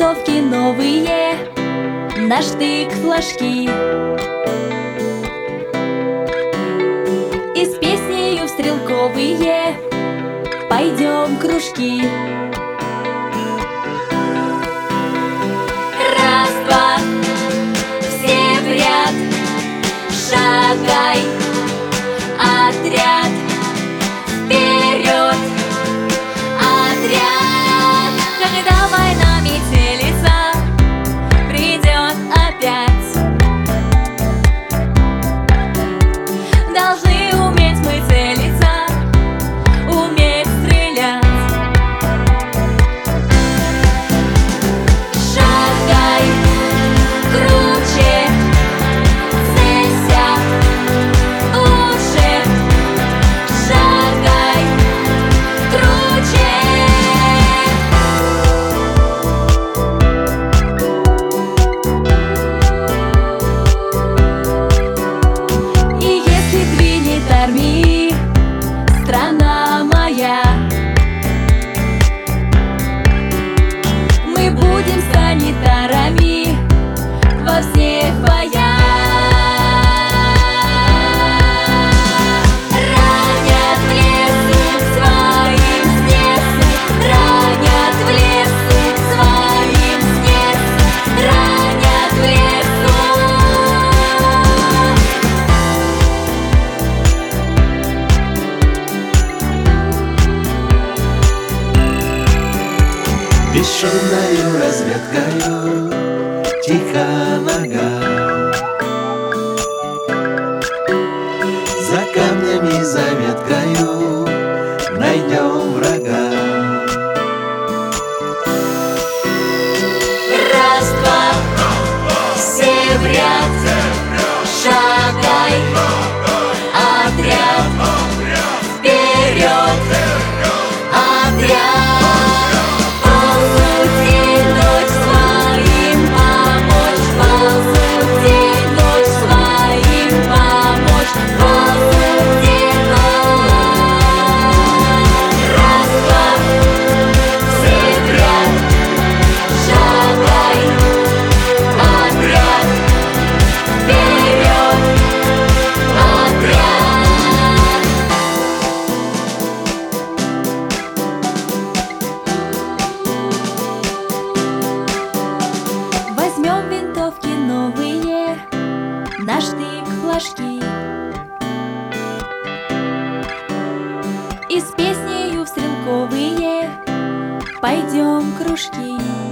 винтовки новые, на штык флажки. И с песнею в стрелковые пойдем кружки. Раз, два, все в ряд, шагай, отряд, вперед, отряд. Когда война метелица придет опять, должны уметь мы целиться, уметь стрелять. Шагай, круче, целься, лучше. Шагай, круче. И если двинет армии страна моя, мы будем санитарами во всех боях. Ранят в лесу, своим снесут, ранят в лесу, своим снесут, ранят в лесу. Бесшумною разведкою тихо нога, за камнями, за веткою найдем врага. Раз, два, все в ряд, шагай, отряд, вперед, отряд. Ползут ночь своим помочь, ползут ночь своим помочь, ползут ночь. Раз, два, все в ряд, шагай, отряд, вперед, отряд. Возьмем винтовки новые, на штык флажки. И с песнею в стрелковые пойдем кружки.